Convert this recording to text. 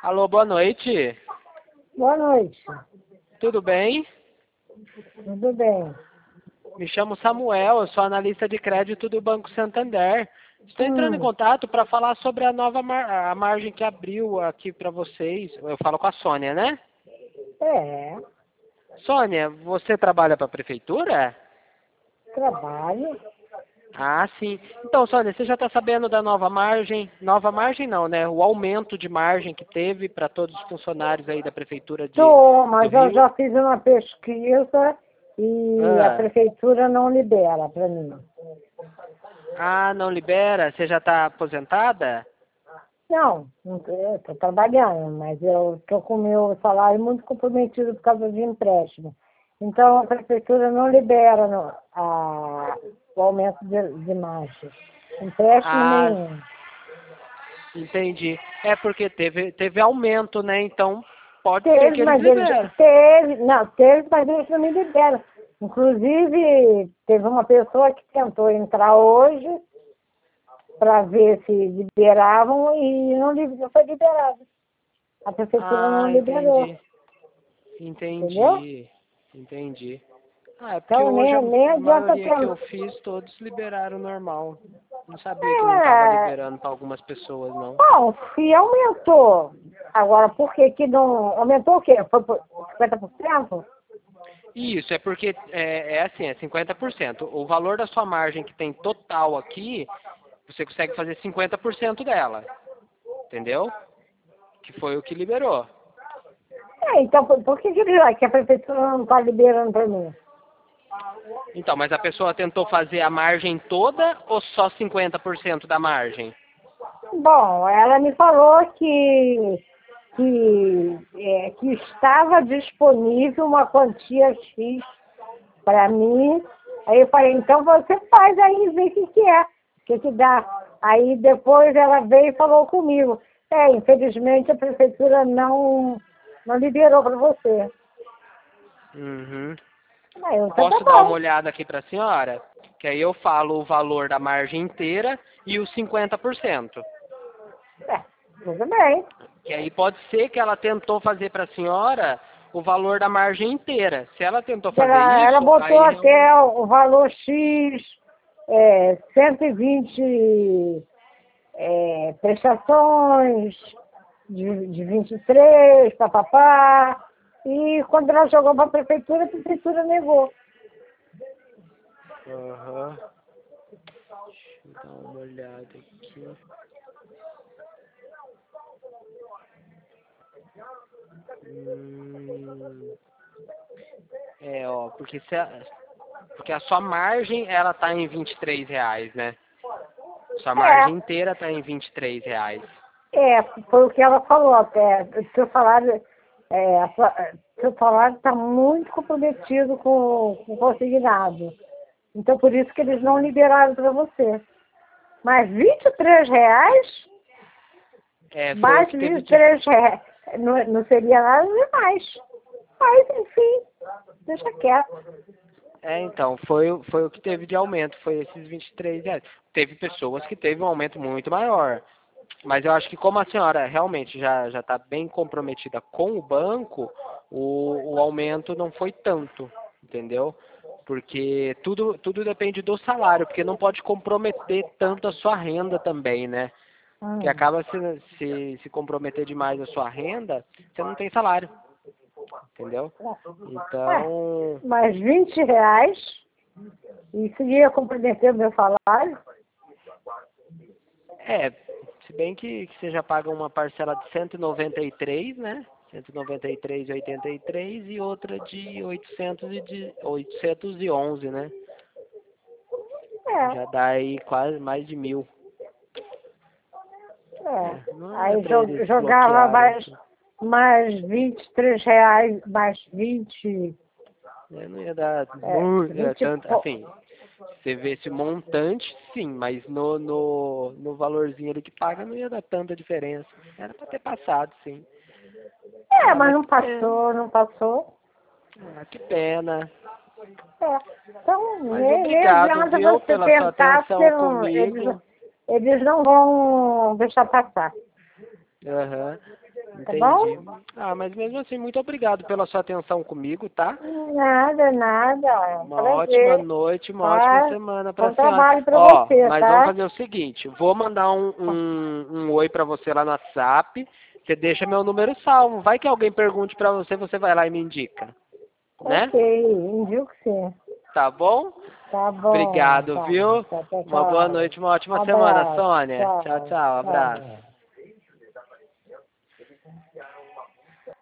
Alô, boa noite. Boa noite. Tudo bem? Tudo bem? Me chamo Samuel, eu sou analista de crédito do Banco Santander. Estou entrando em contato para falar sobre a nova a margem que abriu aqui para vocês. Eu falo com a Sônia, né? É, Sônia, você trabalha para a prefeitura? trabalho. Ah, sim. Então, Sônia, você já está sabendo da nova margem? Nova margem não, né? O aumento de margem que teve para todos os funcionários aí da prefeitura Tô, do mas eu Rio? já fiz uma pesquisa e a Ah. prefeitura não libera para mim. Ah, não libera? Você já está aposentada? Não, estou trabalhando, mas eu estou com o meu salário muito comprometido por causa de empréstimo. Então a prefeitura não libera o aumento de margem. Empréstimo Ah, nenhum. entendi. É porque teve aumento, né? Então pode ser Teve, que eles mas eles liberem. teve, mas eles não me liberam. Inclusive, teve uma pessoa que tentou entrar hoje para ver se liberavam e não foi liberado. A prefeitura não Ah, liberou, entendeu? entendi. Ah, é porque Então hoje nem a adianta maioria que ter. eu fiz, todos liberaram normal. Não sabia que não estava liberando para algumas pessoas, não. Bom, se aumentou. Agora, por que que não. Aumentou o quê? Foi por 50%? Isso, é porque é assim, é 50%. O valor da sua margem que tem total aqui, você consegue fazer 50% dela. Entendeu? Que foi o que liberou. Então por que a prefeitura não está liberando para mim? Então, mas a pessoa tentou fazer a margem toda ou só 50% da margem? Bom, ela me falou que estava disponível uma quantia X para mim. Aí eu falei, então você faz aí, vê o que é, o que dá. Aí depois ela veio e falou comigo. Infelizmente a prefeitura não liberou para você. Uhum. Aí eu, então tá Posso dar uma bom. olhada aqui para a senhora? Que aí eu falo o valor da margem inteira e os 50%. É, tudo bem. Que aí pode ser que ela tentou fazer para a senhora o valor da margem inteira. Se ela tentou fazer Ela isso, botou aí realmente... até o valor X, 120 prestações de 23, papapá. E quando ela jogou para a prefeitura negou. Aham. Deixa eu dar uma olhada aqui. Hum, porque porque a sua margem, ela tá em R$ 23, né? Sua margem É, inteira tá em R$ 23. foi o que ela falou até. Seu salário está muito comprometido com o consignado. Então, por isso que eles não liberaram para você. Mas R$ 23? Foi o Mais que de vinte teve e de... três reais. Não seria nada demais. Mas, enfim, deixa quieto. Então, foi o que teve de aumento, foi esses R$ 23. Teve pessoas que teve um aumento muito maior. Mas eu acho que como a senhora realmente já está bem comprometida com o banco, o aumento não foi tanto, entendeu? Porque tudo depende do salário, porque não pode comprometer tanto a sua renda também, né? Que Hum. acaba se comprometer demais a sua renda, você não tem salário, entendeu? É, Então, mas R$ 20, isso ia comprometer o meu salário? se bem que você já paga uma parcela de 193, né? 193,83 e outra de 811, né? É, Já dá aí quase mais de 1.000. é. Não é Aí para eles jogava bloquearem. mais R$ 23, mais 20, Não ia dar muito, 20 tanto, assim, você vê esse montante, sim, mas no valorzinho ali que paga não ia dar tanta diferença. Era para ter passado, sim. mas Mas não que pena. passou, não passou. Que pena. É. Então, Mas nem obrigado, adianta viu, você pela sua tentar, porque atenção comigo. eles não vão deixar passar. Aham. tá bom? Entendi. Ah, mas mesmo assim, muito obrigado pela sua atenção comigo, tá? Nada, nada. Uma ótima Prazer. noite, uma Tá? ótima semana pra Bom senhora. trabalho pra Ó, você, mas vamos tá? fazer o seguinte, vou mandar um oi pra você lá no WhatsApp, você deixa meu número salvo, vai que alguém pergunte pra você, você vai lá e me indica, né? Ok, indico sim. Tá bom? Tá bom, Obrigado, tá. viu? Tchau, tchau, Uma boa tchau. noite, uma ótima semana, Abraço. Sônia. Tchau, Tchau, tchau, abraço. tchau.